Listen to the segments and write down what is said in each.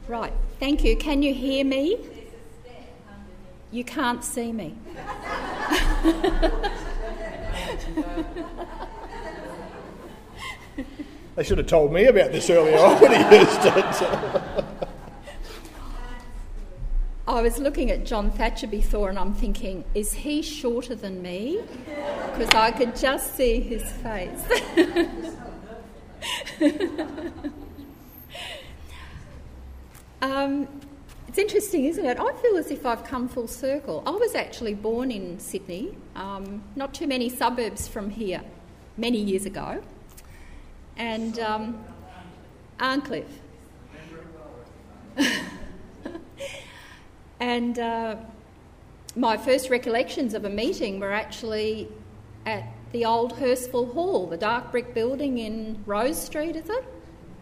Right, thank you. Can you hear me? You can't see me. They should have told me about this earlier on when he used it. I was looking at John Thatcher before and I'm thinking, is he shorter than me? Because I could just see his face. It's interesting, isn't it? I feel as if I've come full circle. I was actually born in Sydney, not too many suburbs from here, many years ago. And Arncliffe. And my first recollections of a meeting were actually at the old Hurstville Hall, the dark brick building in Rose Street, is it?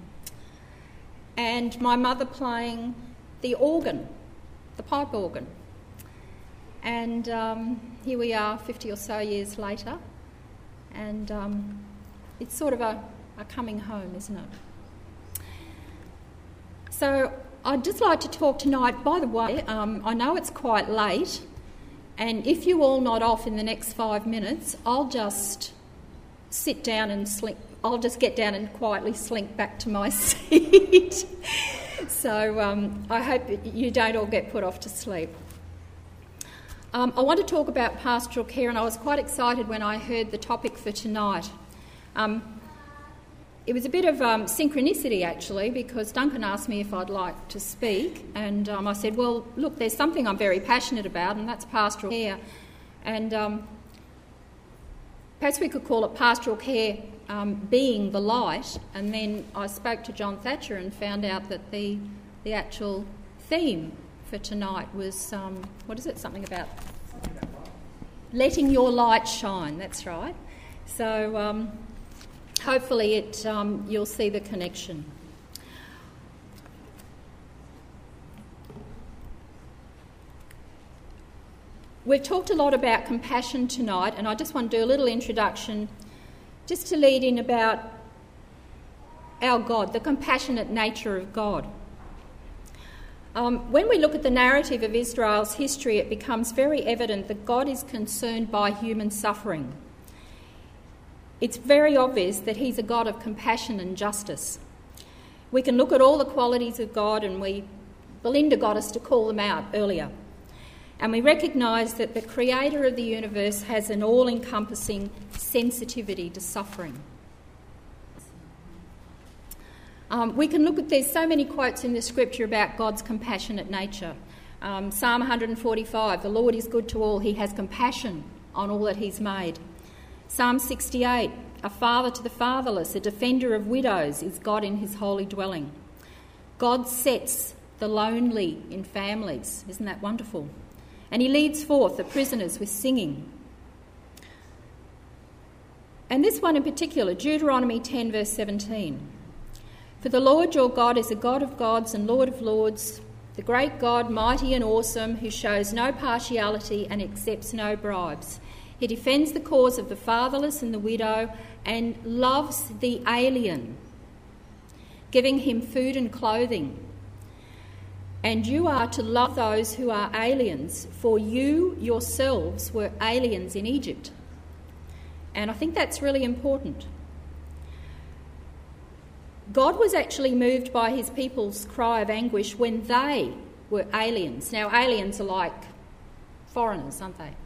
And my mother playing the organ, the pipe organ. And here we are 50 or so years later, and it's sort of a coming home, isn't it? So I'd just like to talk tonight. By the way, I know it's quite late, and if you all nod off in the next 5 minutes, I'll just sit down and slink. I'll just get down and quietly slink back to my seat. So I hope you don't all get put off to sleep. I want to talk about pastoral care, and I was quite excited when I heard the topic for tonight. It was a bit of synchronicity, actually, because Duncan asked me if I'd like to speak, and I said, well, look, there's something I'm very passionate about, and that's pastoral care. And perhaps we could call it pastoral care being the light. And then I spoke to John Thatcher and found out that the actual theme for tonight was, what is it, something about letting your light shine. That's right. So hopefully you'll see the connection. We've talked a lot about compassion tonight, and I just want to do a little introduction just to lead in about our God, the compassionate nature of God. When we look at the narrative of Israel's history, it becomes very evident that God is concerned by human suffering. It's very obvious that he's a God of compassion and justice. We can look at all the qualities of God, and Belinda got us to call them out earlier. And we recognise that the creator of the universe has an all-encompassing sensitivity to suffering. We can look at, there's so many quotes in the scripture about God's compassionate nature. Psalm 145, the Lord is good to all, he has compassion on all that he's made. Psalm 68, a father to the fatherless, a defender of widows is God in his holy dwelling. God sets the lonely in families, isn't that wonderful? And he leads forth the prisoners with singing. And this one in particular, Deuteronomy 10 verse 17. For the Lord your God is a God of gods and Lord of lords, the great God, mighty and awesome, who shows no partiality and accepts no bribes. He defends the cause of the fatherless and the widow and loves the alien, giving him food and clothing. And you are to love those who are aliens, for you yourselves were aliens in Egypt. And I think that's really important. God was actually moved by his people's cry of anguish when they were aliens. Now, aliens are like foreigners, aren't they?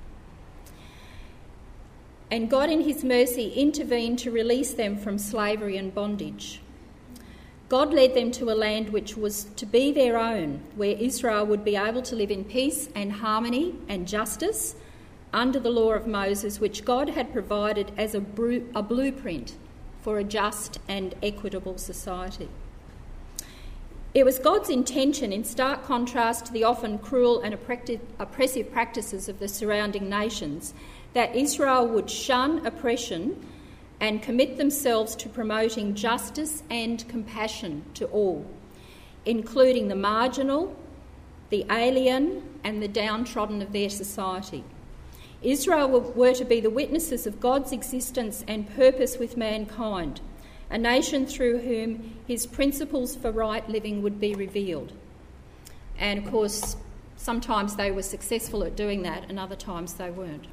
And God in his mercy intervened to release them from slavery and bondage. God led them to a land which was to be their own, where Israel would be able to live in peace and harmony and justice under the law of Moses, which God had provided as a blueprint for a just and equitable society. It was God's intention, in stark contrast to the often cruel and oppressive practices of the surrounding nations, that Israel would shun oppression and commit themselves to promoting justice and compassion to all, including the marginal, the alien, and the downtrodden of their society. Israel were to be the witnesses of God's existence and purpose with mankind, a nation through whom his principles for right living would be revealed. And of course, sometimes they were successful at doing that and other times they weren't.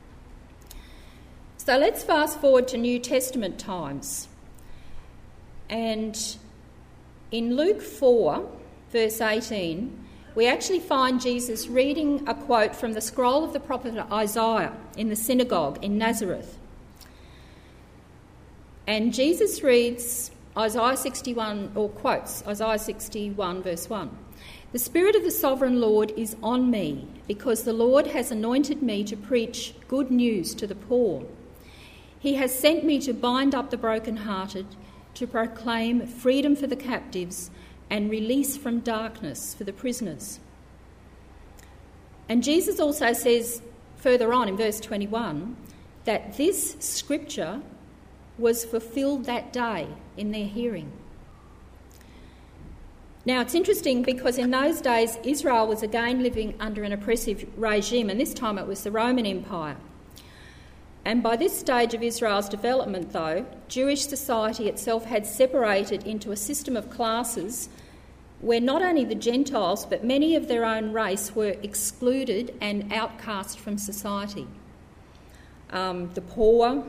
So let's fast forward to New Testament times. And in Luke 4, verse 18, we actually find Jesus reading a quote from the scroll of the prophet Isaiah in the synagogue in Nazareth. And Jesus reads Isaiah 61, or quotes Isaiah 61, verse 1. "The Spirit of the Sovereign Lord is on me, because the Lord has anointed me to preach good news to the poor. He has sent me to bind up the brokenhearted, to proclaim freedom for the captives and release from darkness for the prisoners." And Jesus also says further on in verse 21 that this scripture was fulfilled that day in their hearing. Now it's interesting because in those days Israel was again living under an oppressive regime, and this time it was the Roman Empire. And by this stage of Israel's development, though, Jewish society itself had separated into a system of classes where not only the Gentiles but many of their own race were excluded and outcast from society. The poor,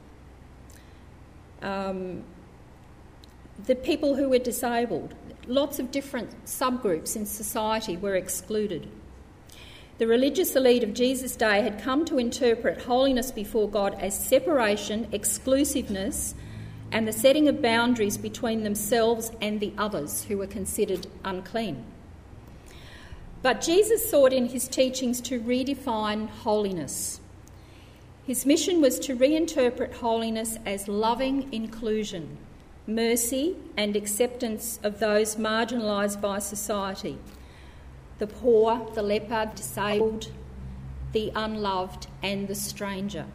the people who were disabled, lots of different subgroups in society were excluded. The religious elite of Jesus' day had come to interpret holiness before God as separation, exclusiveness, and the setting of boundaries between themselves and the others who were considered unclean. But Jesus sought in his teachings to redefine holiness. His mission was to reinterpret holiness as loving inclusion, mercy and acceptance of those marginalised by society, the poor, the leper, disabled, the unloved and the stranger.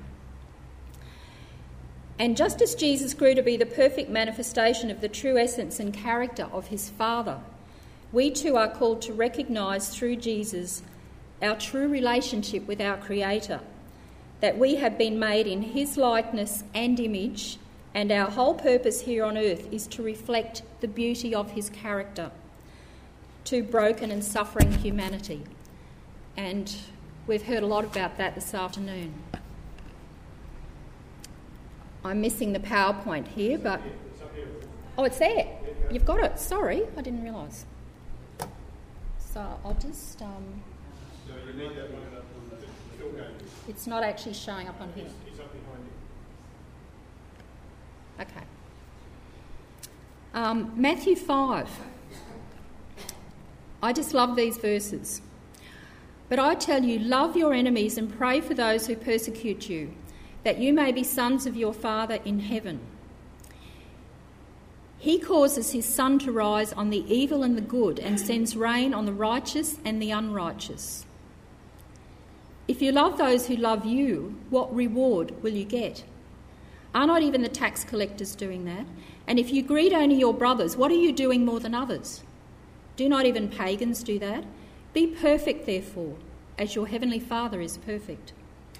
And just as Jesus grew to be the perfect manifestation of the true essence and character of his Father, we too are called to recognise through Jesus our true relationship with our Creator, that we have been made in his likeness and image, and our whole purpose here on earth is to reflect the beauty of his character to broken and suffering humanity. And we've heard a lot about that this afternoon. I'm missing the PowerPoint here, but... Oh, it's there. You've got it. Sorry, I didn't realise. So I'll just... It's not actually showing up on here. Okay. Matthew 5. I just love these verses. "But I tell you, love your enemies and pray for those who persecute you, that you may be sons of your Father in heaven. He causes his sun to rise on the evil and the good and sends rain on the righteous and the unrighteous. If you love those who love you, what reward will you get? Are not even the tax collectors doing that? And if you greet only your brothers, what are you doing more than others? Do not even pagans do that? Be perfect, therefore, as your heavenly Father is perfect."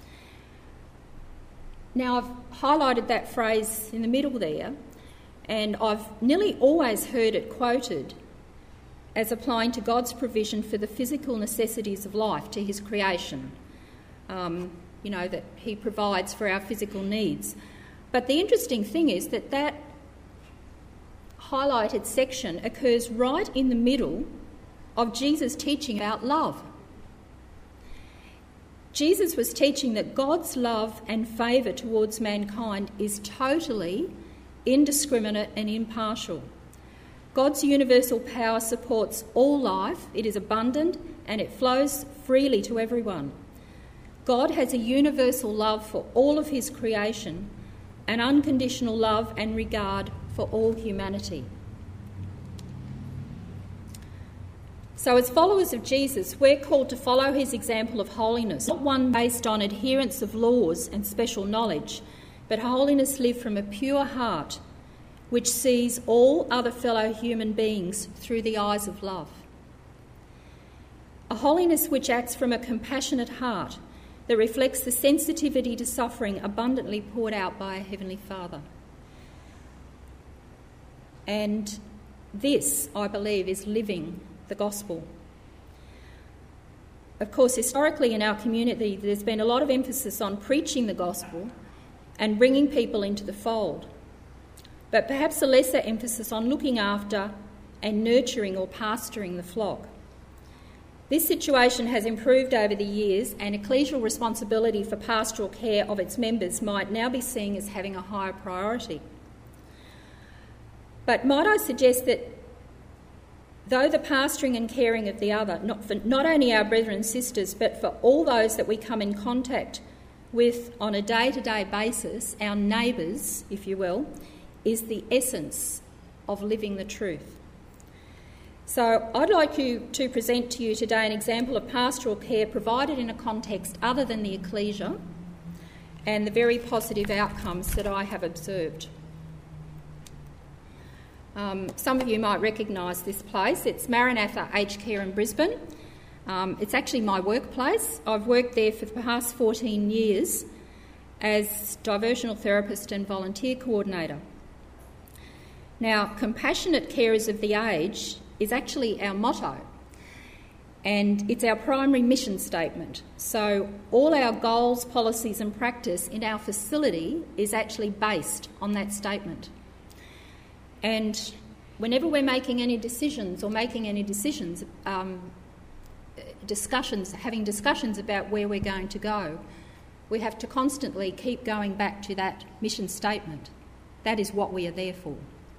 Now, I've highlighted that phrase in the middle there, and I've nearly always heard it quoted as applying to God's provision for the physical necessities of life, to his creation. That he provides for our physical needs. But the interesting thing is that that highlighted section occurs right in the middle of Jesus' teaching about love. Jesus was teaching that God's love and favour towards mankind is totally indiscriminate and impartial. God's universal power supports all life, it is abundant and it flows freely to everyone. God has a universal love for all of his creation, an unconditional love and regard for all humanity. So as followers of Jesus, we're called to follow his example of holiness, not one based on adherence of laws and special knowledge, but holiness lived from a pure heart which sees all other fellow human beings through the eyes of love. A holiness which acts from a compassionate heart that reflects the sensitivity to suffering abundantly poured out by our Heavenly Father. And this, I believe, is living the gospel. Of course, historically in our community, there's been a lot of emphasis on preaching the gospel and bringing people into the fold, but perhaps a lesser emphasis on looking after and nurturing or pastoring the flock. This situation has improved over the years, and ecclesial responsibility for pastoral care of its members might now be seen as having a higher priority. But might I suggest that though the pastoring and caring of the other, not only our brethren and sisters, but for all those that we come in contact with on a day-to-day basis, our neighbours, if you will, is the essence of living the truth. So I'd like to present to you today an example of pastoral care provided in a context other than the ecclesia and the very positive outcomes that I have observed. Some of you might recognise this place. It's Maranatha Aged Care in Brisbane. It's actually my workplace. I've worked there for the past 14 years as diversional therapist and volunteer coordinator. Now, compassionate carers of the aged is actually our motto, and it's our primary mission statement. So all our goals, policies and practice in our facility is actually based on that statement. And whenever we're making any decisions having discussions about where we're going to go, we have to constantly keep going back to that mission statement. That is what we are there for.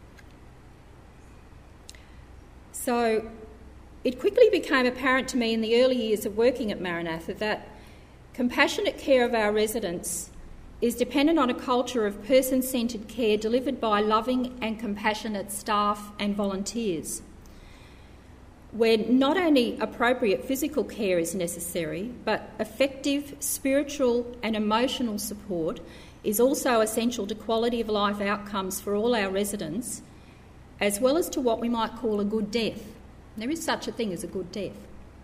So it quickly became apparent to me in the early years of working at Maranatha that compassionate care of our residents is dependent on a culture of person-centred care delivered by loving and compassionate staff and volunteers, where not only appropriate physical care is necessary, but effective spiritual and emotional support is also essential to quality of life outcomes for all our residents, as well as to what we might call a good death. There is such a thing as a good death.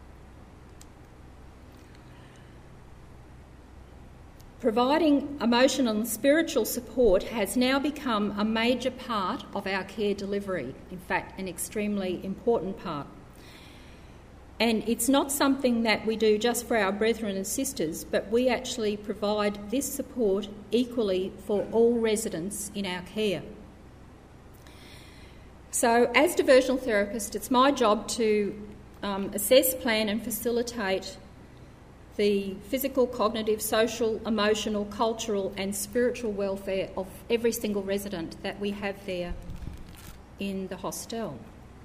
Providing emotional and spiritual support has now become a major part of our care delivery, in fact, an extremely important part. And it's not something that we do just for our brethren and sisters, but we actually provide this support equally for all residents in our care. So as diversional therapist, it's my job to assess, plan and facilitate the physical, cognitive, social, emotional, cultural and spiritual welfare of every single resident that we have there in the hostel.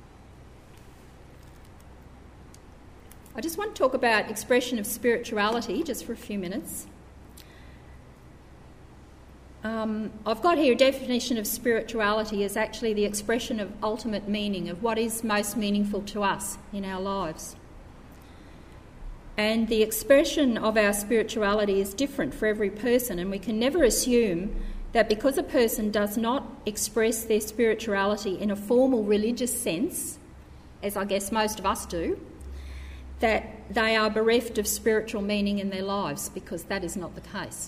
I just want to talk about expression of spirituality just for a few minutes. I've got here a definition of spirituality as actually the expression of ultimate meaning, of what is most meaningful to us in our lives. And the expression of our spirituality is different for every person, and we can never assume that because a person does not express their spirituality in a formal religious sense, as I guess most of us do, that they are bereft of spiritual meaning in their lives, because that is not the case.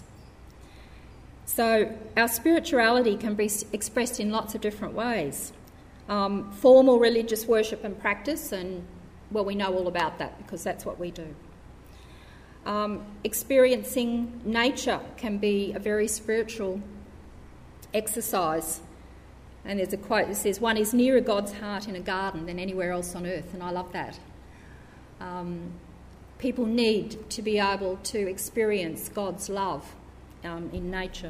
So our spirituality can be expressed in lots of different ways. Formal religious worship and practice, and well, we know all about that because that's what we do. Experiencing nature can be a very spiritual exercise. And there's a quote that says, "One is nearer God's heart in a garden than anywhere else on earth," and I love that. People need to be able to experience God's love in nature.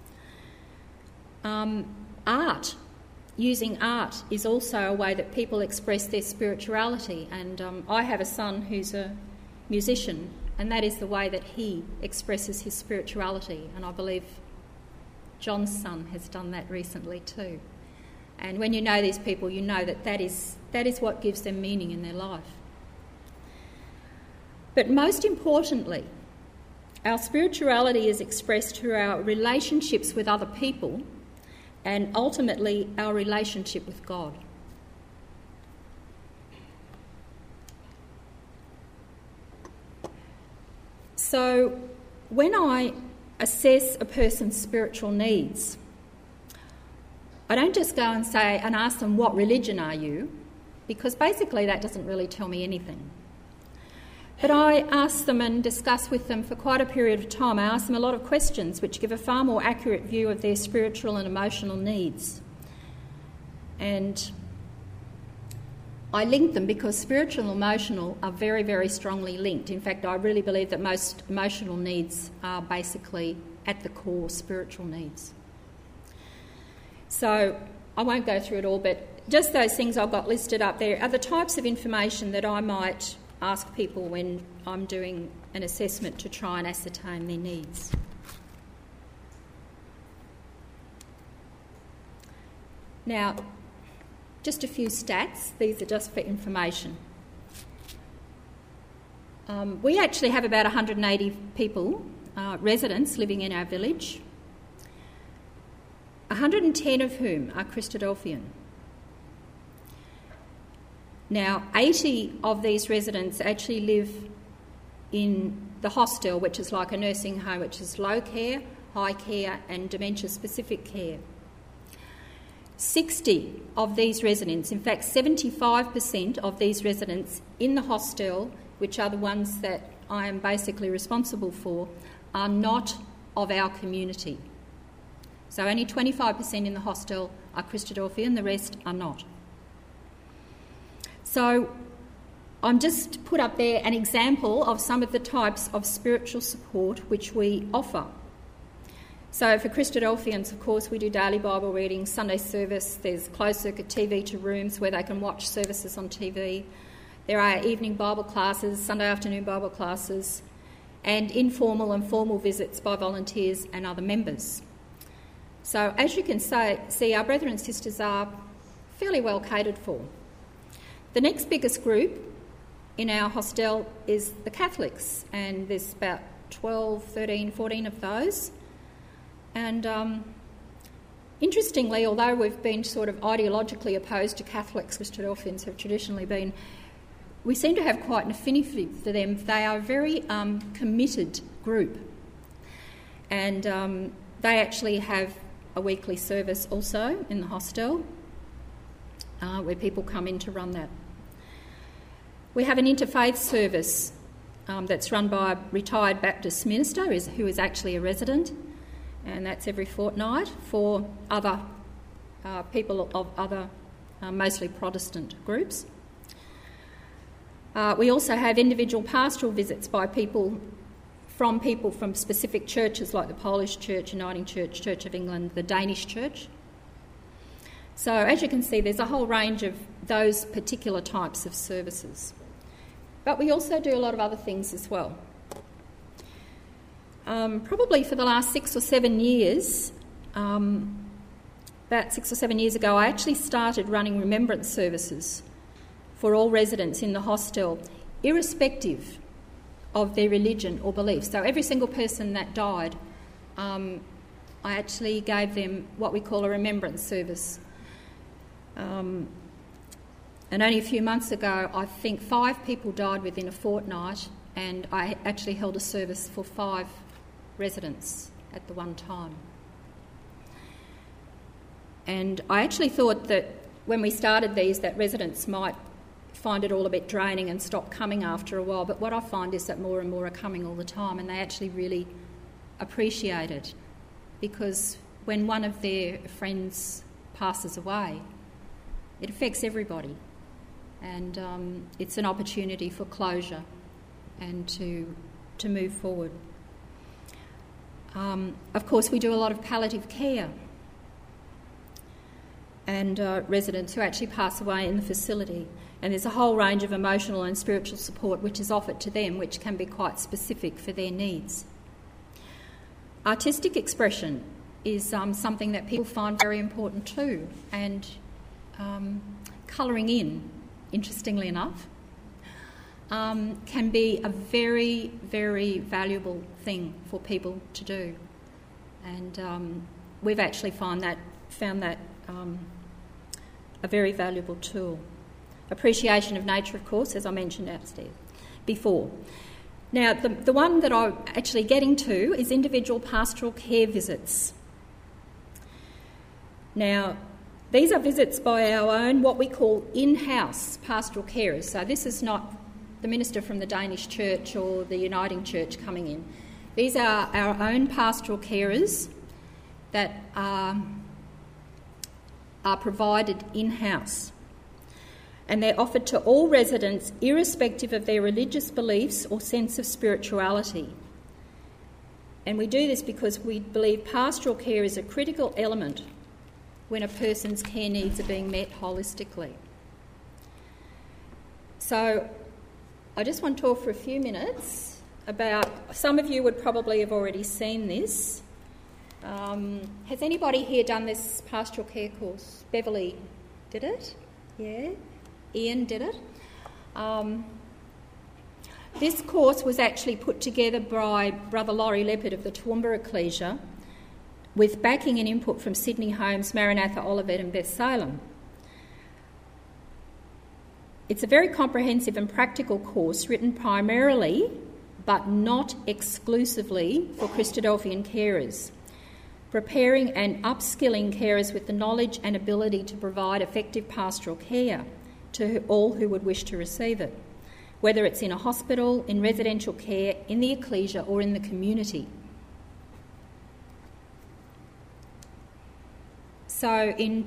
Art, using art is also a way that people express their spirituality, and I have a son who's a musician, and that is the way that he expresses his spirituality, and I believe John's son has done that recently too. And when you know these people, you know that is what gives them meaning in their life. But most importantly, our spirituality is expressed through our relationships with other people and ultimately our relationship with God. So when I assess a person's spiritual needs, I don't just go and say and ask them, what religion are you? Because basically that doesn't really tell me anything. But I ask them and discuss with them for quite a period of time. I ask them a lot of questions which give a far more accurate view of their spiritual and emotional needs. And I link them because spiritual and emotional are very, very strongly linked. In fact, I really believe that most emotional needs are basically at the core spiritual needs. So I won't go through it all, but just those things I've got listed up there are the types of information that I might ask people when I'm doing an assessment to try and ascertain their needs. Now, just a few stats. These are just for information. We actually have about 180 people, residents, living in our village, 110 of whom are Christadelphian. Now, 80 of these residents actually live in the hostel, which is like a nursing home, which is low care, high care and dementia-specific care. 60 of these residents, in fact 75% of these residents in the hostel, which are the ones that I am basically responsible for, are not of our community. So only 25% in the hostel are Christadelphian, the rest are not. So I'm just put up there an example of some of the types of spiritual support which we offer. So for Christadelphians, of course, we do daily Bible reading, Sunday service, there's closed-circuit TV to rooms where they can watch services on TV. There are evening Bible classes, Sunday afternoon Bible classes, and informal and formal visits by volunteers and other members. So as you can see, our brethren and sisters are fairly well catered for. The next biggest group in our hostel is the Catholics, and there's about 12, 13, 14 of those. And interestingly, although we've been sort of ideologically opposed to Catholics, Christadelphians have traditionally been, we seem to have quite an affinity for them. They are a very committed group. And they actually have a weekly service also in the hostel where people come in to run that. We have an interfaith service that's run by a retired Baptist minister who is actually a resident, and that's every fortnight for other people of other mostly Protestant groups. We also have individual pastoral visits by people from specific churches like the Polish Church, Uniting Church, Church of England, the Danish Church. So as you can see, there's a whole range of those particular types of services. But we also do a lot of other things as well. Probably for the last 6 or 7 years, about 6 or 7 years ago, I actually started running remembrance services for all residents in the hostel, irrespective of their religion or beliefs. So every single person that died, I actually gave them what we call a remembrance service. And only a few months ago, I think 5 people died within a fortnight, and I actually held a service for 5 residents at the one time. And I actually thought that when we started these, that residents might find it all a bit draining and stop coming after a while, but what I find is that more and more are coming all the time, and they actually really appreciate it, because when one of their friends passes away, it affects everybody, and it's an opportunity for closure and to move forward. Of course, we do a lot of palliative care, and residents who actually pass away in the facility, and there's a whole range of emotional and spiritual support which is offered to them, which can be quite specific for their needs. Artistic expression is something that people find very important too, and colouring in, interestingly enough, can be a very, very valuable thing for people to do. And we've actually found that a very valuable tool. Appreciation of nature, of course, as I mentioned upstairs before. Now, the one that I'm actually getting to is individual pastoral care visits. Now, These are visits by our own, what we call in-house pastoral carers. So this is not the minister from the Danish church or the Uniting Church coming in. These are our own pastoral carers that are provided in-house. And they're offered to all residents irrespective of their religious beliefs or sense of spirituality. And we do this because we believe pastoral care is a critical element when a person's care needs are being met holistically. So I just want to talk for a few minutes about, some of you would probably have already seen this. Has anybody here done this pastoral care course? Beverly did it? Yeah. Ian did it. This course was actually put together by Brother Laurie Leopard of the Toowoomba Ecclesia with backing and input from Sydney Homes, Maranatha, Olivet and Beth Salem. It's a very comprehensive and practical course written primarily, but not exclusively, for Christadelphian carers, preparing and upskilling carers with the knowledge and ability to provide effective pastoral care to all who would wish to receive it, whether it's in a hospital, in residential care, in the ecclesia or in the community. So in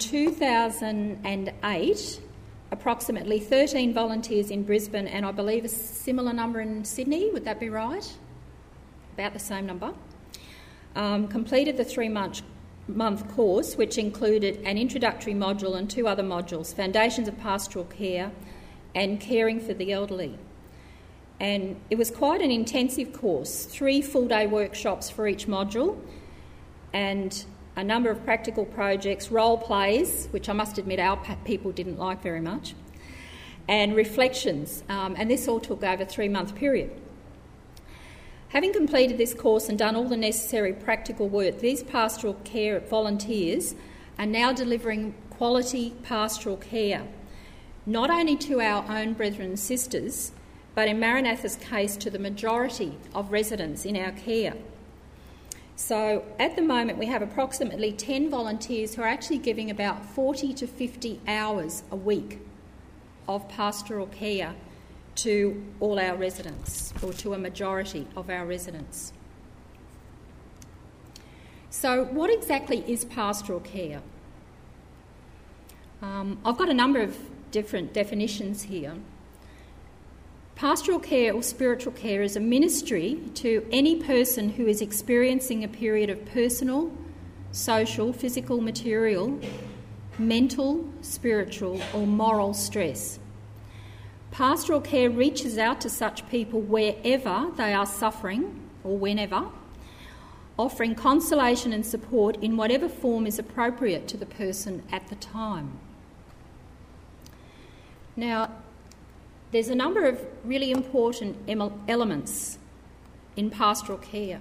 2008, approximately 13 volunteers in Brisbane and I believe a similar number in Sydney, would that be right? About the same number. Completed the 3-month course, which included an introductory module and 2 other modules, Foundations of Pastoral Care and Caring for the Elderly. And it was quite an intensive course, 3 full-day workshops for each module and a number of practical projects, role plays, which I must admit our people didn't like very much, and reflections, and this all took over a 3-month period. Having completed this course and done all the necessary practical work, these pastoral care volunteers are now delivering quality pastoral care, not only to our own brethren and sisters, but in Maranatha's case to the majority of residents in our care. So at the moment we have approximately 10 volunteers who are actually giving about 40 to 50 hours a week of pastoral care to all our residents, or to a majority of our residents. So what exactly is pastoral care? I've got a number of different definitions here. Pastoral care or spiritual care is a ministry to any person who is experiencing a period of personal, social, physical, material, mental, spiritual or moral stress. Pastoral care reaches out to such people wherever they are suffering or whenever, offering consolation and support in whatever form is appropriate to the person at the time. Now, there's a number of really important elements in pastoral care.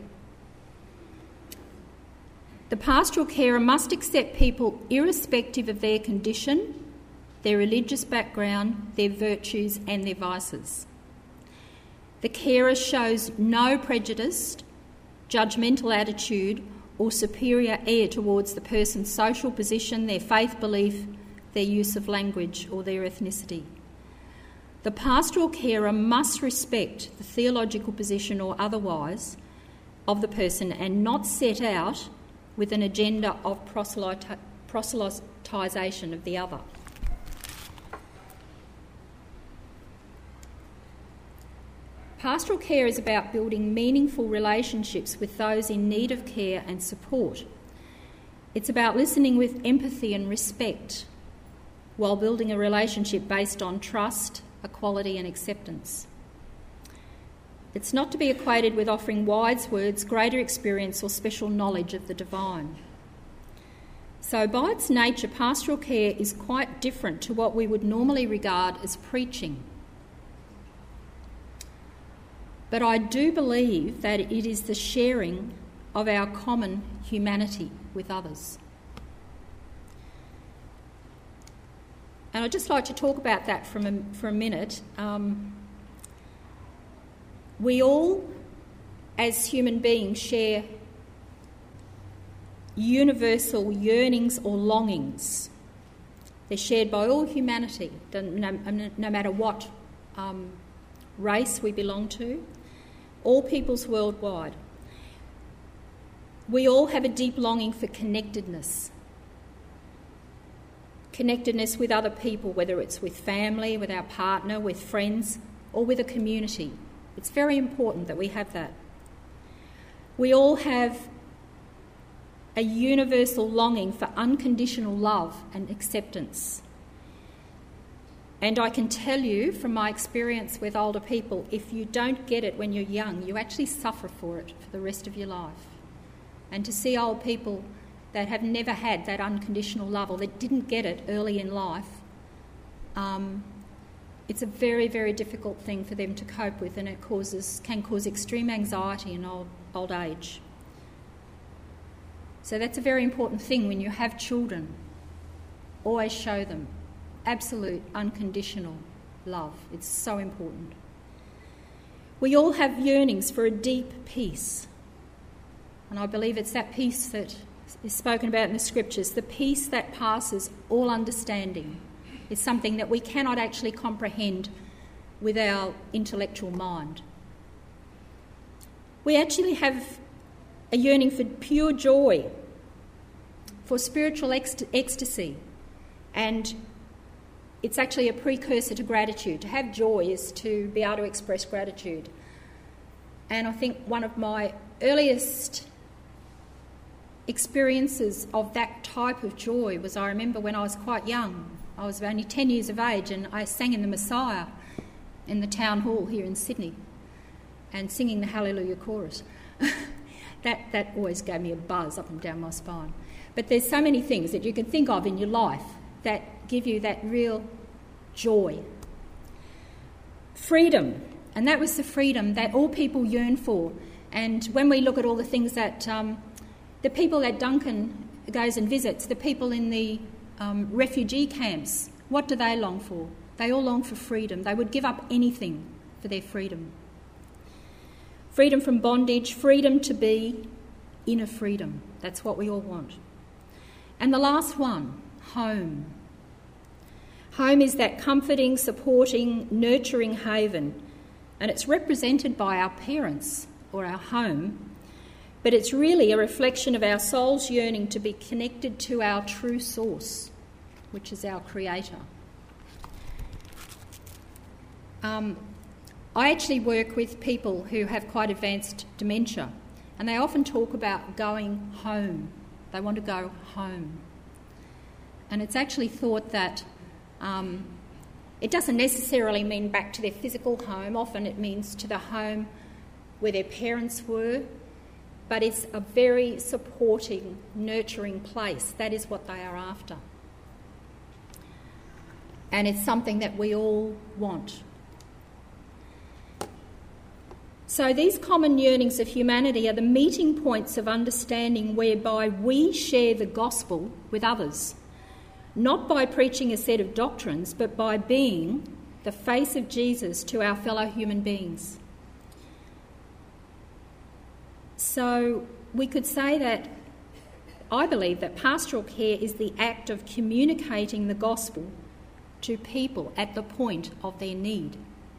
The pastoral carer must accept people irrespective of their condition, their religious background, their virtues and their vices. The carer shows no prejudice, judgmental attitude or superior air towards the person's social position, their faith belief, their use of language or their ethnicity. The pastoral carer must respect the theological position or otherwise of the person and not set out with an agenda of proselytisation of the other. Pastoral care is about building meaningful relationships with those in need of care and support. It's about listening with empathy and respect while building a relationship based on trust, equality and acceptance. It's not to be equated with offering wise words, greater experience or special knowledge of the divine. So by its nature, pastoral care is quite different to what we would normally regard as preaching. But I do believe that it is the sharing of our common humanity with others. And I'd just like to talk about that for a minute. We all, as human beings, share universal yearnings or longings They're shared by all humanity, no matter what race we belong to, all peoples worldwide. We all have a deep longing for connectedness. Connectedness with other people, whether it's with family, with our partner, with friends, or with a community. It's very important that we have that. We all have a universal longing for unconditional love and acceptance. And I can tell you from my experience with older people, if you don't get it when you're young, you actually suffer for it for the rest of your life. And to see old people that have never had that unconditional love or that didn't get it early in life, it's a very, very difficult thing for them to cope with, and it can cause extreme anxiety in old age. So that's a very important thing when you have children. Always show them absolute unconditional love. It's so important. We all have yearnings for a deep peace. And I believe it's that peace that is spoken about in the scriptures, the peace that passes all understanding. It's something that we cannot actually comprehend with our intellectual mind. We actually have a yearning for pure joy, for spiritual ecstasy, and it's actually a precursor to gratitude. To have joy is to be able to express gratitude. And I think one of my earliest experiences of that type of joy was, I remember when I was quite young, I was only 10 years of age, and I sang in the Messiah in the town hall here in Sydney and singing the Hallelujah chorus. That always gave me a buzz up and down my spine. But there's so many things that you can think of in your life that give you that real joy. Freedom, and that was the freedom that all people yearn for. And when we look at all the things that the people that Duncan goes and visits, the people in the refugee camps, what do they long for? They all long for freedom. They would give up anything for their freedom. Freedom from bondage, freedom to be inner freedom. That's what we all want. And the last one, home. Home is that comforting, supporting, nurturing haven, and it's represented by our parents or our home, but it's really a reflection of our soul's yearning to be connected to our true source, which is our Creator. I actually work with people who have quite advanced dementia, and they often talk about going home. They want to go home. And it's actually thought that it doesn't necessarily mean back to their physical home. Often it means to the home where their parents were, but it's a very supporting, nurturing place. That is what they are after. And it's something that we all want. So these common yearnings of humanity are the meeting points of understanding whereby we share the gospel with others, not by preaching a set of doctrines, but by being the face of Jesus to our fellow human beings. So we could say that I believe that pastoral care is the act of communicating the gospel to people at the point of their need.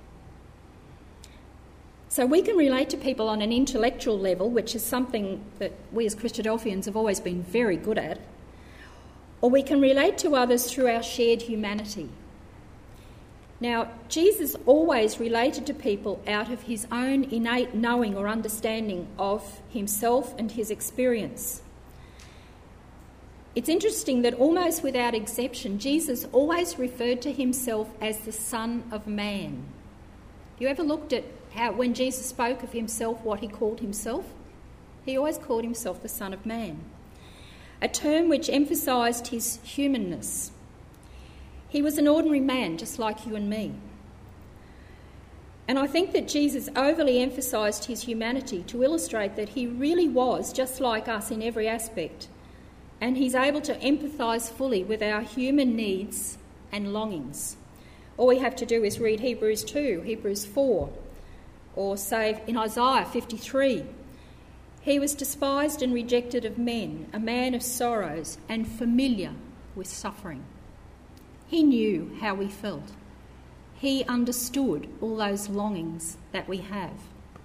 So we can relate to people on an intellectual level, which is something that we as Christadelphians have always been very good at, or we can relate to others through our shared humanity. Now, Jesus always related to people out of his own innate knowing or understanding of himself and his experience. It's interesting that almost without exception, Jesus always referred to himself as the Son of Man. Have you ever looked at how, when Jesus spoke of himself, what he called himself? He always called himself the Son of Man, a term which emphasised his humanness. He was an ordinary man, just like you and me. And I think that Jesus overly emphasised his humanity to illustrate that he really was just like us in every aspect, and he's able to empathise fully with our human needs and longings. All we have to do is read Hebrews 2, Hebrews 4, or say in Isaiah 53, he was despised and rejected of men, a man of sorrows and familiar with suffering. He knew how we felt. He understood all those longings that we have.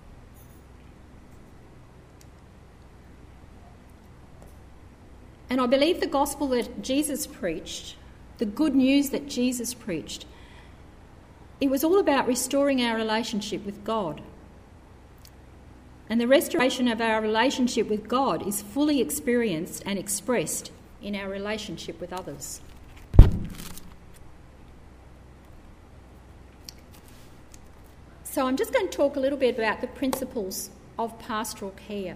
And I believe the gospel that Jesus preached, the good news that Jesus preached, it was all about restoring our relationship with God. And the restoration of our relationship with God is fully experienced and expressed in our relationship with others. So I'm just going to talk a little bit about the principles of pastoral care.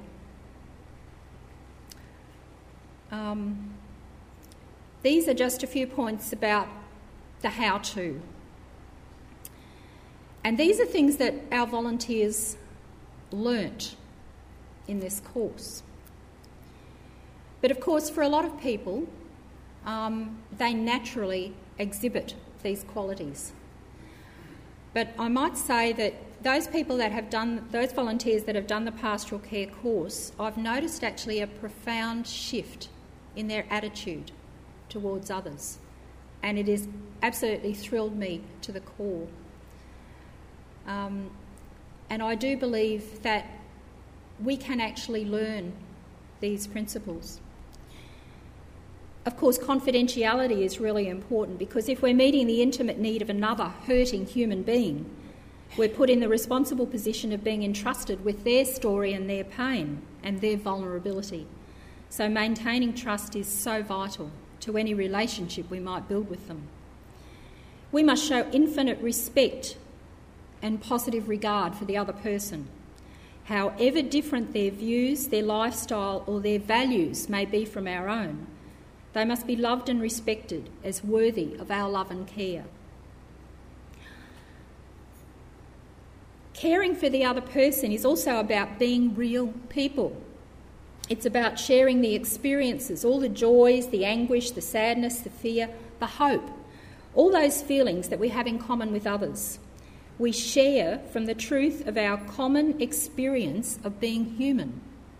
These are just a few points about the how-to. And these are things that our volunteers learnt in this course. But of course, for a lot of people, they naturally exhibit these qualities. But I might say that those volunteers that have done the pastoral care course, I've noticed actually a profound shift in their attitude towards others. And it has absolutely thrilled me to the core. And I do believe that we can actually learn these principles. Of course, confidentiality is really important, because if we're meeting the intimate need of another hurting human being, we're put in the responsible position of being entrusted with their story and their pain and their vulnerability. So maintaining trust is so vital to any relationship we might build with them. We must show infinite respect and positive regard for the other person. However different their views, their lifestyle or their values may be from our own, they must be loved and respected as worthy of our love and care. Caring for the other person is also about being real people. It's about sharing the experiences, all the joys, the anguish, the sadness, the fear, the hope, all those feelings that we have in common with others. We share from the truth of our common experience of being human.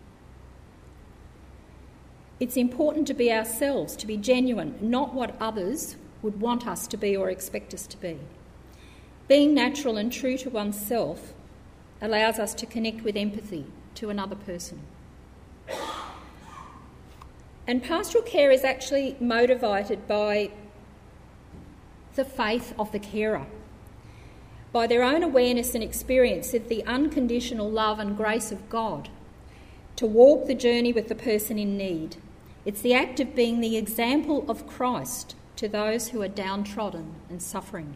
It's important to be ourselves, to be genuine, not what others would want us to be or expect us to be. Being natural and true to oneself allows us to connect with empathy to another person. And pastoral care is actually motivated by the faith of the carer, by their own awareness and experience of the unconditional love and grace of God, to walk the journey with the person in need. It's the act of being the example of Christ to those who are downtrodden and suffering.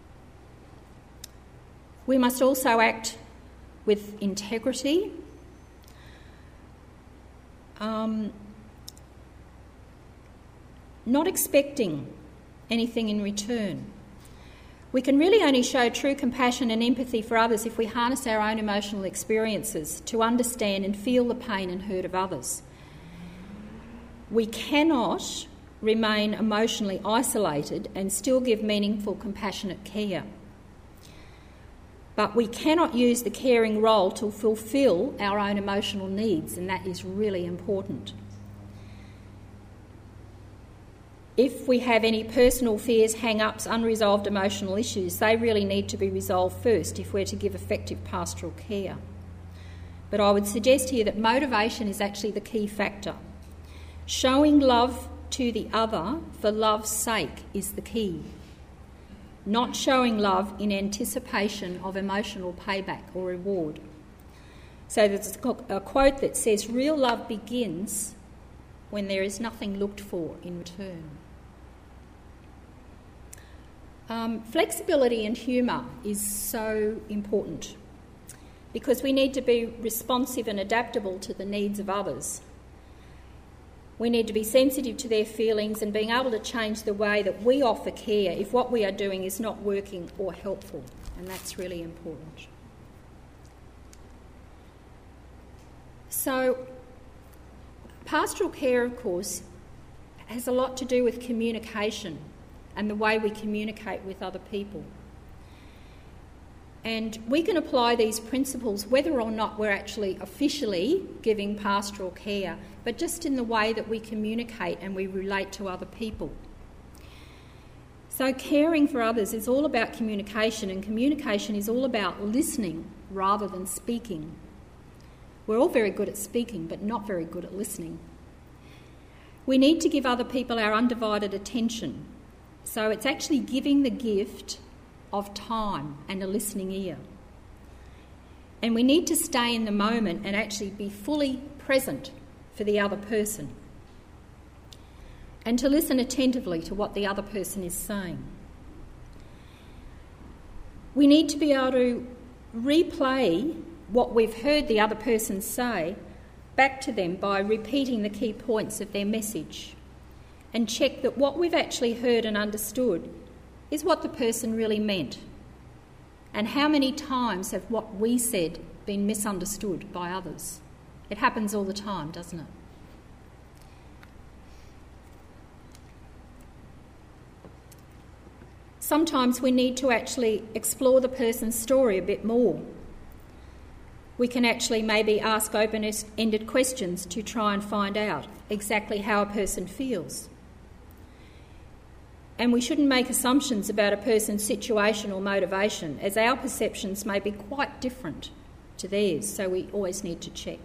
We must also act with integrity, not expecting anything in return. We can really only show true compassion and empathy for others if we harness our own emotional experiences to understand and feel the pain and hurt of others. We cannot remain emotionally isolated and still give meaningful, compassionate care. But we cannot use the caring role to fulfil our own emotional needs, and that is really important. If we have any personal fears, hang-ups, unresolved emotional issues, they really need to be resolved first if we're to give effective pastoral care. But I would suggest here that motivation is actually the key factor. Showing love to the other for love's sake is the key. Not showing love in anticipation of emotional payback or reward. So there's a quote that says, "Real love begins when there is nothing looked for in return." Flexibility and humour is so important because we need to be responsive and adaptable to the needs of others. We need to be sensitive to their feelings and being able to change the way that we offer care if what we are doing is not working or helpful, and that's really important. So, pastoral care, of course, has a lot to do with communication and the way we communicate with other people. And we can apply these principles whether or not we're actually officially giving pastoral care, but just in the way that we communicate and we relate to other people. So caring for others is all about communication, and communication is all about listening rather than speaking. We're all very good at speaking, but not very good at listening. We need to give other people our undivided attention. So it's actually giving the gift of time and a listening ear. And we need to stay in the moment and actually be fully present for the other person, and to listen attentively to what the other person is saying. We need to be able to replay what we've heard the other person say back to them by repeating the key points of their message, and check that what we've actually heard and understood is what the person really meant, and how many times have what we said been misunderstood by others. It happens all the time, doesn't it? Sometimes we need to actually explore the person's story a bit more. We can actually maybe ask open-ended questions to try and find out exactly how a person feels. And we shouldn't make assumptions about a person's situation or motivation, as our perceptions may be quite different to theirs, so we always need to check.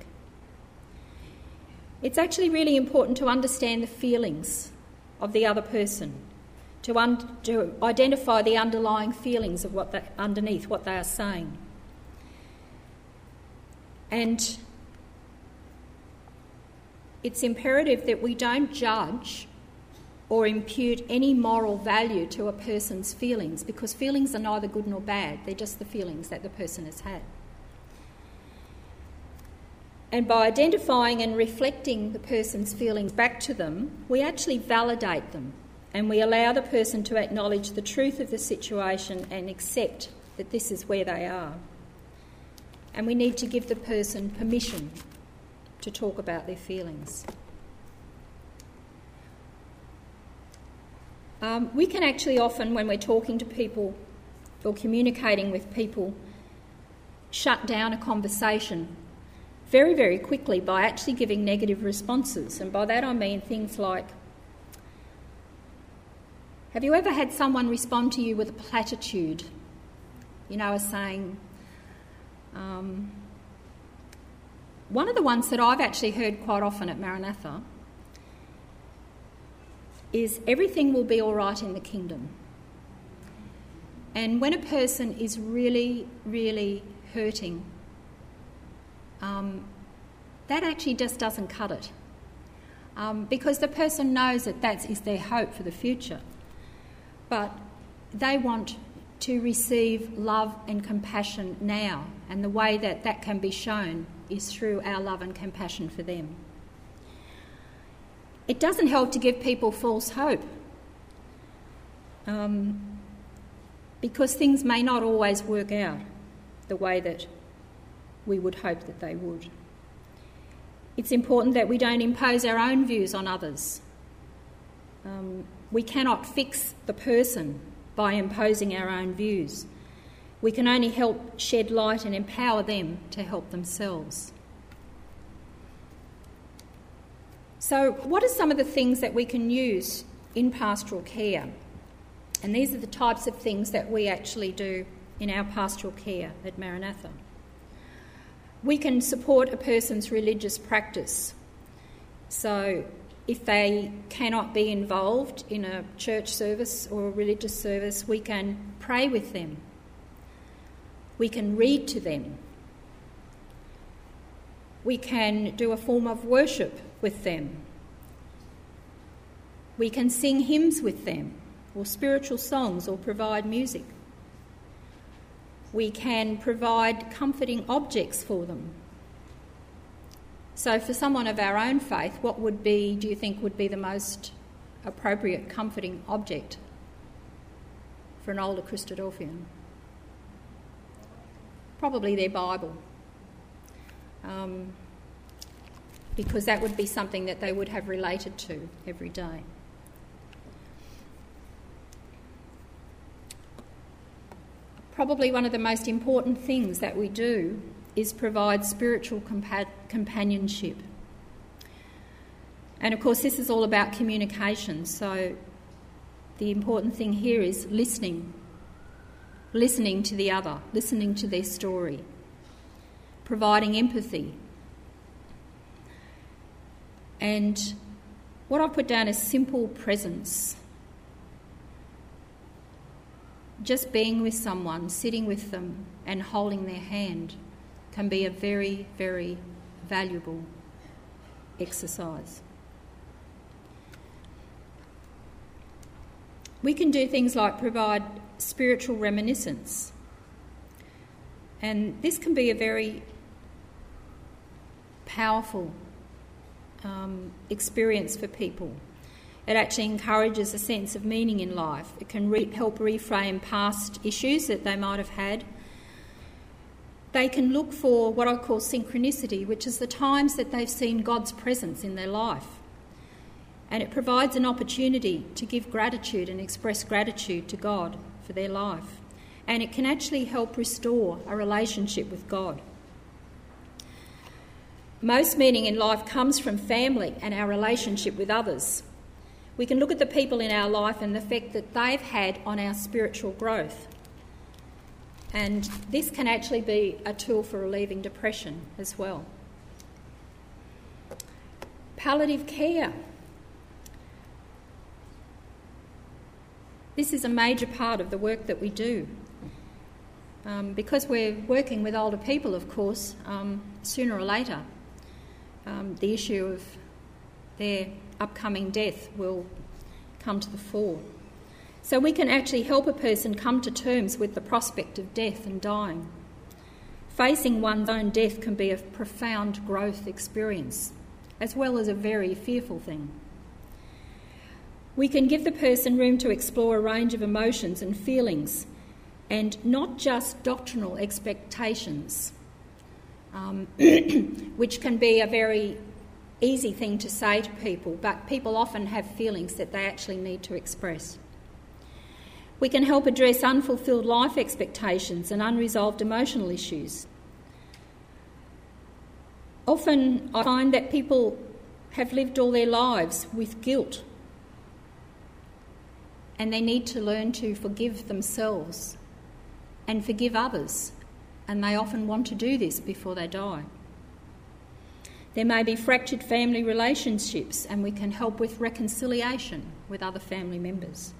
It's actually really important to understand the feelings of the other person, to identify the underlying feelings of underneath what they are saying. And it's imperative that we don't judge or impute any moral value to a person's feelings, because feelings are neither good nor bad, they're just the feelings that the person has had. And by identifying and reflecting the person's feelings back to them, we actually validate them, and we allow the person to acknowledge the truth of the situation and accept that this is where they are. And we need to give the person permission to talk about their feelings. We can actually often, when we're talking to people or communicating with people, shut down a conversation very, very quickly by actually giving negative responses. And by that I mean things like, have you ever had someone respond to you with a platitude? You know, as saying, one of the ones that I've actually heard quite often at Maranatha is, everything will be all right in the kingdom. And when a person is really, really hurting, that actually just doesn't cut it, because the person knows that that is their hope for the future. But they want to receive love and compassion now, and the way that that can be shown is through our love and compassion for them. It doesn't help to give people false hope, because things may not always work out the way that we would hope that they would. It's important that we don't impose our own views on others. We cannot fix the person by imposing our own views. We can only help shed light and empower them to help themselves. So what are some of the things that we can use in pastoral care? And these are the types of things that we actually do in our pastoral care at Maranatha. We can support a person's religious practice. So if they cannot be involved in a church service or a religious service, we can pray with them. We can read to them. We can do a form of worship with them. We can sing hymns with them, or spiritual songs, or provide music. We can provide comforting objects for them. So for someone of our own faith, what do you think would be the most appropriate comforting object for an older Christadelphian? Probably their Bible, because that would be something that they would have related to every day. Probably one of the most important things that we do is provide spiritual companionship. And of course this is all about communication, so the important thing here is listening to the other, listening to their story, providing empathy. And what I've put down is simple presence. Just being with someone, sitting with them and holding their hand can be a very, very valuable exercise. We can do things like provide spiritual reminiscence. And this can be a very powerful experience for people. It actually encourages a sense of meaning in life. It can help reframe past issues that they might have had. They can look for what I call synchronicity, which is the times that they've seen God's presence in their life. And it provides an opportunity to give gratitude and express gratitude to God for their life. And it can actually help restore a relationship with God. Most meaning in life comes from family and our relationship with others. We can look at the people in our life and the effect that they've had on our spiritual growth. And this can actually be a tool for relieving depression as well. Palliative care. This is a major part of the work that we do. Because we're working with older people, of course, sooner or later, the issue of their upcoming death will come to the fore. So we can actually help a person come to terms with the prospect of death and dying. Facing one's own death can be a profound growth experience, as well as a very fearful thing. We can give the person room to explore a range of emotions and feelings, and not just doctrinal expectations, which can be a very easy thing to say to people, but people often have feelings that they actually need to express. We can help address unfulfilled life expectations and unresolved emotional issues. Often I find that people have lived all their lives with guilt, and they need to learn to forgive themselves and forgive others, and they often want to do this before they die. There may be fractured family relationships, and we can help with reconciliation with other family members.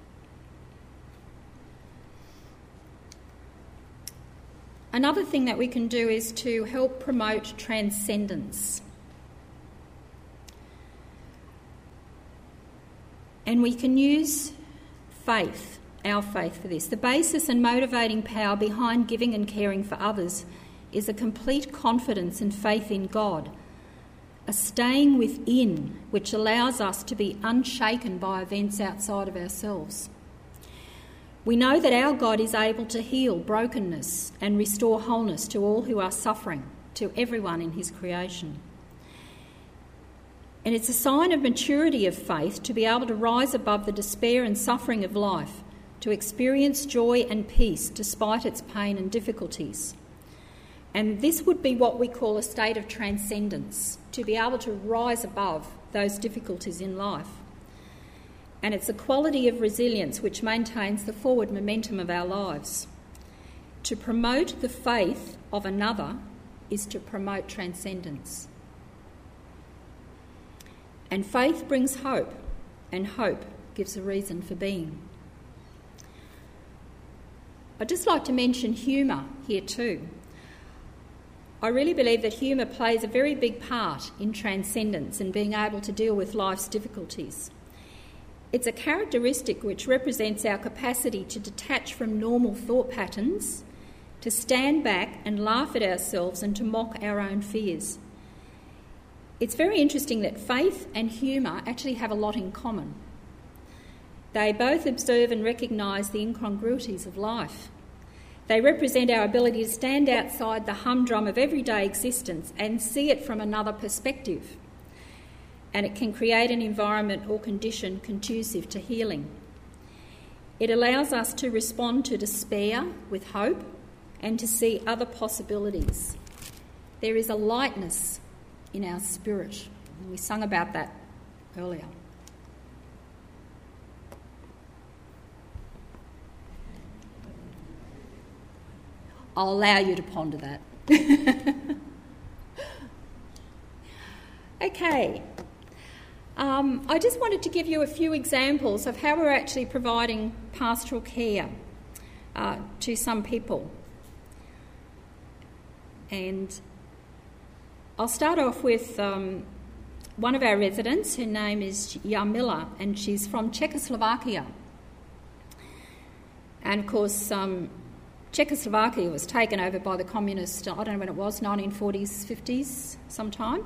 Another thing that we can do is to help promote transcendence. And we can use faith, our faith, for this. The basis and motivating power behind giving and caring for others is a complete confidence and faith in God, a staying within which allows us to be unshaken by events outside of ourselves. We know that our God is able to heal brokenness and restore wholeness to all who are suffering, to everyone in his creation. And it's a sign of maturity of faith to be able to rise above the despair and suffering of life, to experience joy and peace despite its pain and difficulties. And this would be what we call a state of transcendence, to be able to rise above those difficulties in life. And it's a quality of resilience which maintains the forward momentum of our lives. To promote the faith of another is to promote transcendence. And faith brings hope, and hope gives a reason for being. I'd just like to mention humour here too. I really believe that humour plays a very big part in transcendence and being able to deal with life's difficulties. It's a characteristic which represents our capacity to detach from normal thought patterns, to stand back and laugh at ourselves and to mock our own fears. It's very interesting that faith and humour actually have a lot in common. They both observe and recognise the incongruities of life. They represent our ability to stand outside the humdrum of everyday existence and see it from another perspective. And it can create an environment or condition conducive to healing. It allows us to respond to despair with hope and to see other possibilities. There is a lightness in our spirit. We sung about that earlier. I'll allow you to ponder that. Okay. I just wanted to give you a few examples of how we're actually providing pastoral care to some people. And I'll start off with one of our residents. Her name is Jarmila, and she's from Czechoslovakia. And of course, Czechoslovakia was taken over by the communists, I don't know when it was, 1940s, 50s, sometime.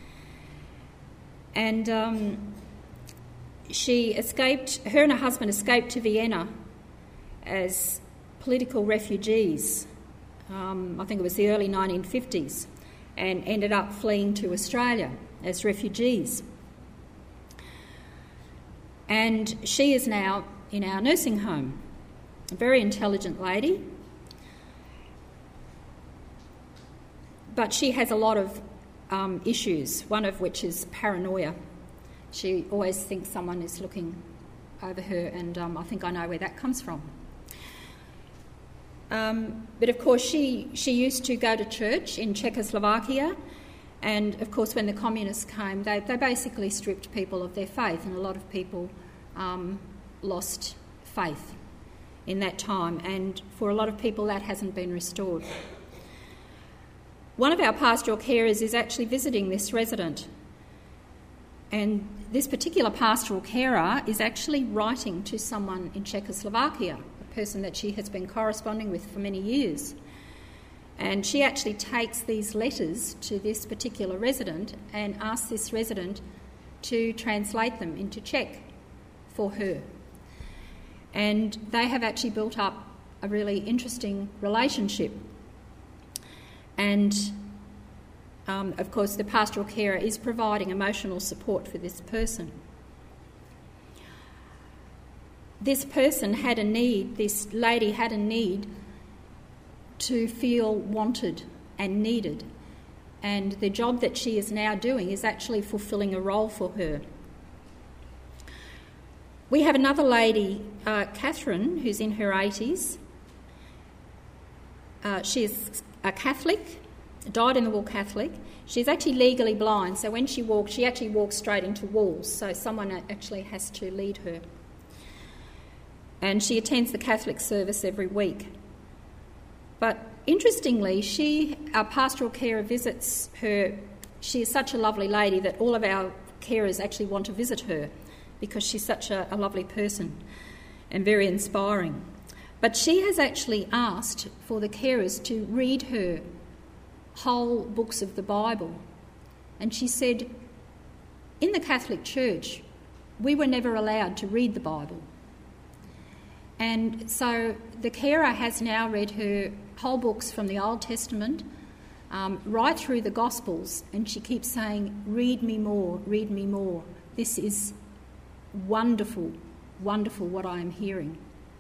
And she escaped, her and her husband escaped to Vienna as political refugees. I think it was the early 1950s, and ended up fleeing to Australia as refugees. And she is now in our nursing home, a very intelligent lady. But she has a lot of issues, one of which is paranoia. She always thinks someone is looking over her, and I think I know where that comes from. But of course she used to go to church in Czechoslovakia, and of course when the communists came, they basically stripped people of their faith, and a lot of people lost faith in that time, and for a lot of people that hasn't been restored. One of our pastoral carers is actually visiting this resident, and this particular pastoral carer is actually writing to someone in Czechoslovakia, a person that she has been corresponding with for many years. And she actually takes these letters to this particular resident and asks this resident to translate them into Czech for her. And they have actually built up a really interesting relationship. And, of course, the pastoral carer is providing emotional support for this person. This person had a need, this lady had a need to feel wanted and needed. And the job that she is now doing is actually fulfilling a role for her. We have another lady, Catherine, who's in her 80s. She is a Catholic, dyed-in-the-wool Catholic. She's actually legally blind, so when she walks, she actually walks straight into walls, so someone actually has to lead her. And she attends the Catholic service every week. But interestingly, our pastoral carer visits her. She is such a lovely lady that all of our carers actually want to visit her because she's such a lovely person and very inspiring. But she has actually asked for the carers to read her whole books of the Bible. And she said, in the Catholic Church, we were never allowed to read the Bible. And so the carer has now read her whole books from the Old Testament, right through the Gospels, and she keeps saying, read me more, read me more. This is wonderful, wonderful what I am hearing.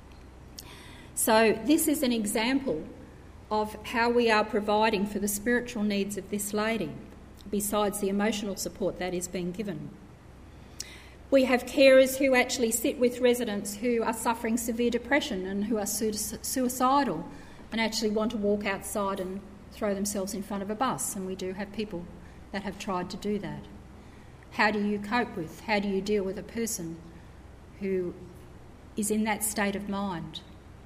So this is an example of how we are providing for the spiritual needs of this lady, besides the emotional support that is being given. We have carers who actually sit with residents who are suffering severe depression and who are suicidal and actually want to walk outside and throw themselves in front of a bus, and we do have people that have tried to do that. How do you cope with, how do you deal with a person who is in that state of mind?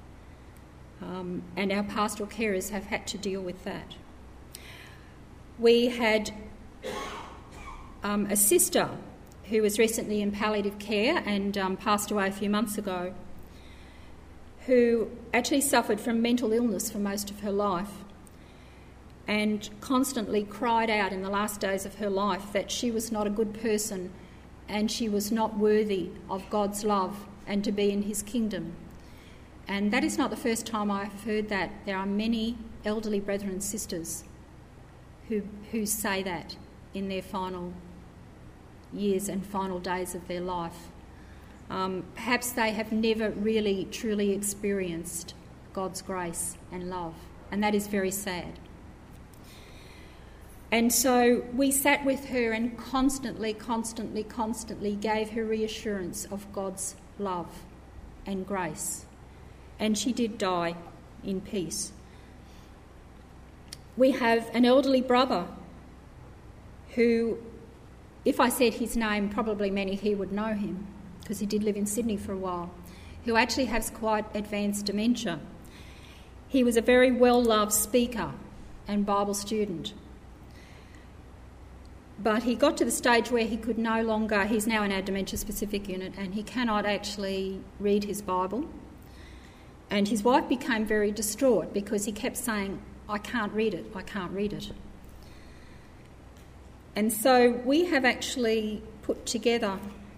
And our pastoral carers have had to deal with that. We had a sister who was recently in palliative care and passed away a few months ago, who actually suffered from mental illness for most of her life and constantly cried out in the last days of her life that she was not a good person and she was not worthy of God's love and to be in his kingdom. And that is not the first time I've heard that. There are many elderly brethren and sisters who say that in their final years and final days of their life. Perhaps they have never really truly experienced God's grace and love, and that is very sad. And so we sat with her and constantly gave her reassurance of God's love and grace. And she did die in peace. We have an elderly brother who, if I said his name, probably many here would know him, because he did live in Sydney for a while, who actually has quite advanced dementia. He was a very well-loved speaker and Bible student. But he got to the stage where he could no longer, he's now in our dementia-specific unit, and he cannot actually read his Bible. And his wife became very distraught because he kept saying, I can't read it, I can't read it. And so we have actually put together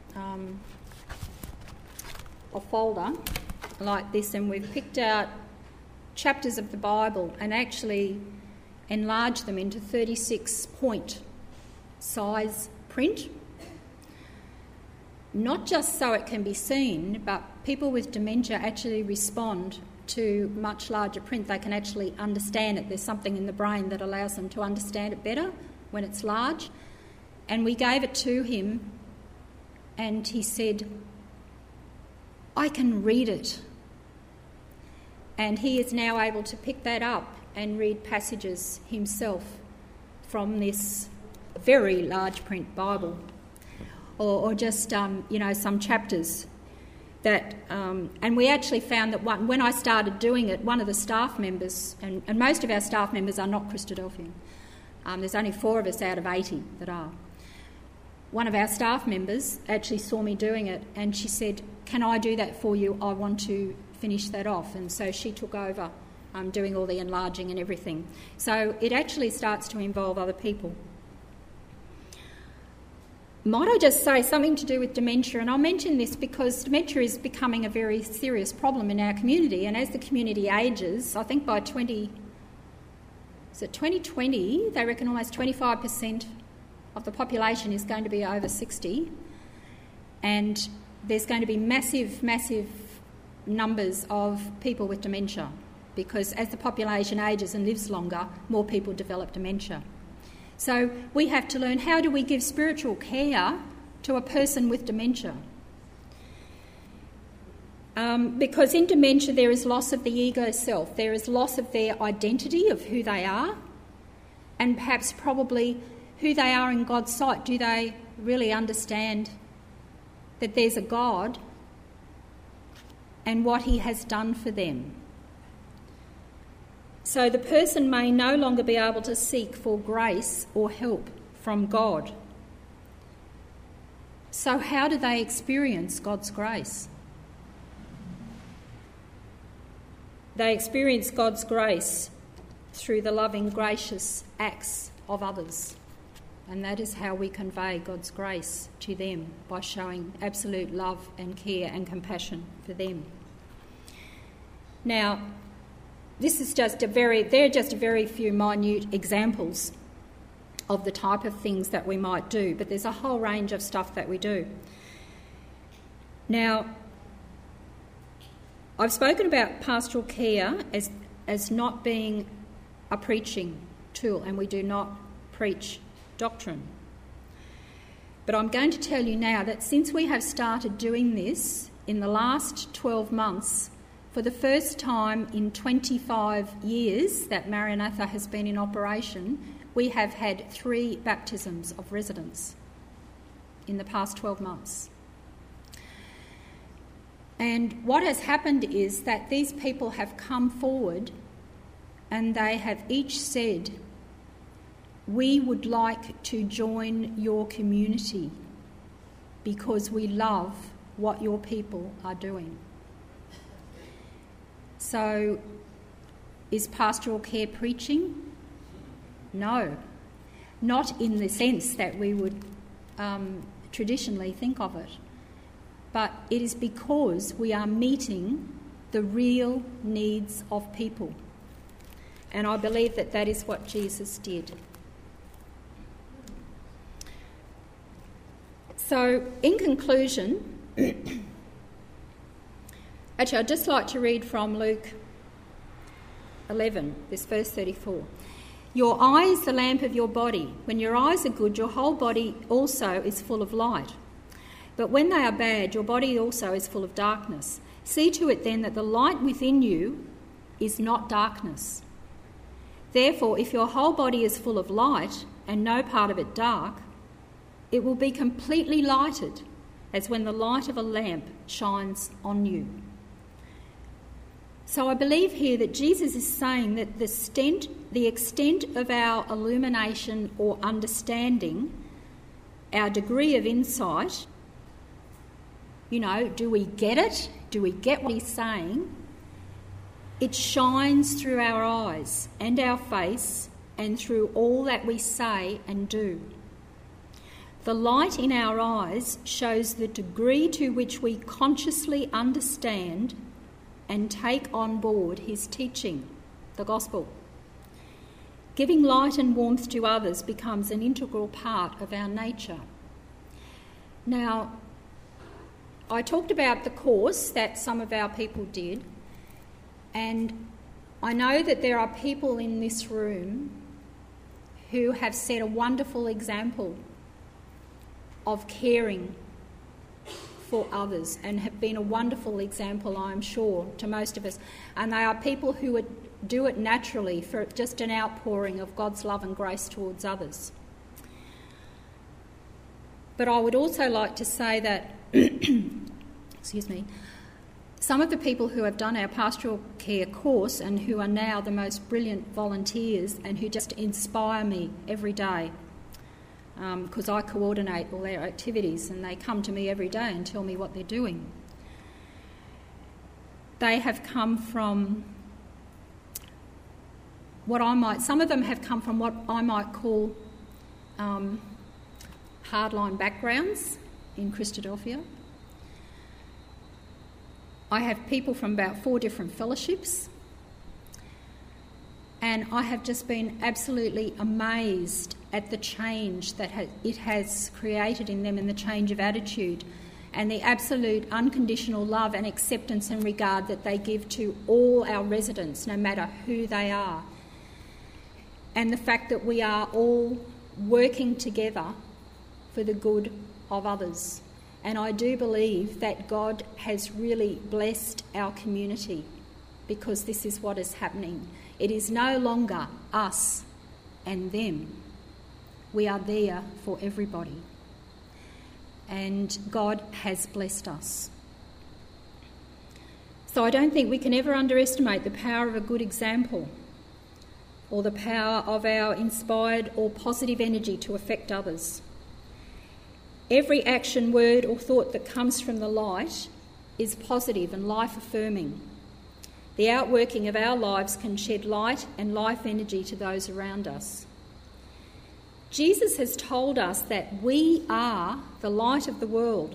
a folder like this, and we've picked out chapters of the Bible and actually enlarged them into 36-point size print. Not just so it can be seen, but people with dementia actually respond to much larger print. They can actually understand it. There's something in the brain that allows them to understand it better when it's large. And we gave it to him, and he said, I can read it. And he is now able to pick that up and read passages himself from this very large print Bible, or just some chapters that. And we actually found that when I started doing it, one of the staff members, and most of our staff members are not Christadelphian. There's only 4 of us out of 80 that are. One of our staff members actually saw me doing it, and she said, "Can I do that for you? I want to finish that off." And so she took over doing all the enlarging and everything. So it actually starts to involve other people. Might I just say something to do with dementia? And I'll mention this because dementia is becoming a very serious problem in our community, and as the community ages, I think by 2020, they reckon almost 25% of the population is going to be over 60, and there's going to be massive, massive numbers of people with dementia, because as the population ages and lives longer, more people develop dementia. So we have to learn, how do we give spiritual care to a person with dementia? Because in dementia there is loss of the ego self, there is loss of their identity of who they are, and perhaps probably who they are in God's sight. Do they really understand that there's a God and what he has done for them? So the person may no longer be able to seek for grace or help from God. So how do they experience God's grace? They experience God's grace through the loving, gracious acts of others. And that is how we convey God's grace to them, by showing absolute love and care and compassion for them. Now, this is they're just a very few minute examples of the type of things that we might do, but there's a whole range of stuff that we do. Now, I've spoken about pastoral care as not being a preaching tool, and we do not preach doctrine. But I'm going to tell you now that since we have started doing this in the last 12 months, for the first time in 25 years that Maranatha has been in operation, we have had 3 baptisms of residents in the past 12 months. And what has happened is that these people have come forward and they have each said, we would like to join your community because we love what your people are doing. So, is pastoral care preaching? No, not in the sense that we would traditionally think of it, but it is because we are meeting the real needs of people. And I believe that that is what Jesus did. So, in conclusion, actually, I'd just like to read from Luke 11, this verse 34. Your eye is the lamp of your body. When your eyes are good, your whole body also is full of light. But when they are bad, your body also is full of darkness. See to it then that the light within you is not darkness. Therefore, if your whole body is full of light and no part of it dark, it will be completely lighted, as when the light of a lamp shines on you. So I believe here that Jesus is saying that the extent of our illumination or understanding, our degree of insight, do we get it? Do we get what he's saying? It shines through our eyes and our face and through all that we say and do. The light in our eyes shows the degree to which we consciously understand and take on board his teaching, the gospel. Giving light and warmth to others becomes an integral part of our nature. Now, I talked about the course that some of our people did, and I know that there are people in this room who have set a wonderful example of caring for others and have been a wonderful example, I'm sure, to most of us. And they are people who would do it naturally for just an outpouring of God's love and grace towards others. But I would also like to say that, some of the people who have done our pastoral care course and who are now the most brilliant volunteers and who just inspire me every day, because I coordinate all their activities and they come to me every day and tell me what they're doing. They have come from some of them have come from what I might call hardline backgrounds in Christadelphia. I have people from about 4 different fellowships, and I have just been absolutely amazed at the change that it has created in them and the change of attitude and the absolute unconditional love and acceptance and regard that they give to all our residents, no matter who they are. And the fact that we are all working together for the good of others. And I do believe that God has really blessed our community because this is what is happening. It is no longer us and them. We are there for everybody. And God has blessed us. So I don't think we can ever underestimate the power of a good example or the power of our inspired or positive energy to affect others. Every action, word or thought that comes from the light is positive and life-affirming. The outworking of our lives can shed light and life energy to those around us. Jesus has told us that we are the light of the world.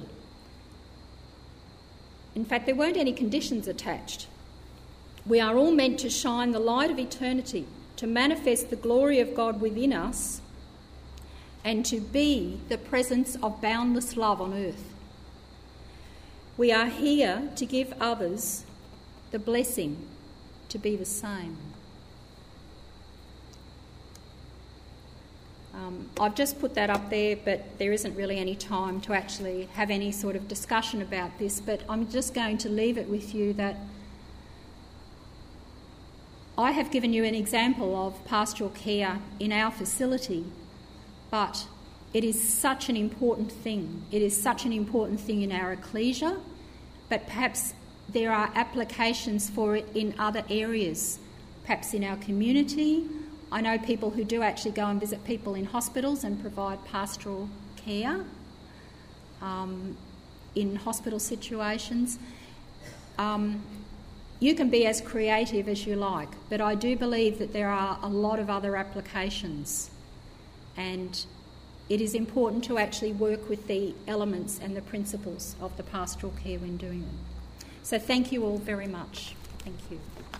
In fact, there weren't any conditions attached. We are all meant to shine the light of eternity, to manifest the glory of God within us, and to be the presence of boundless love on earth. We are here to give others the blessing to be the same. I've just put that up there, but there isn't really any time to actually have any sort of discussion about this, but I'm just going to leave it with you that I have given you an example of pastoral care in our facility, but it is such an important thing. It is such an important thing in our ecclesia, but perhaps there are applications for it in other areas, perhaps in our community. I know people who do actually go and visit people in hospitals and provide pastoral care in hospital situations. You can be as creative as you like, but I do believe that there are a lot of other applications, and it is important to actually work with the elements and the principles of the pastoral care when doing it. So thank you all very much. Thank you.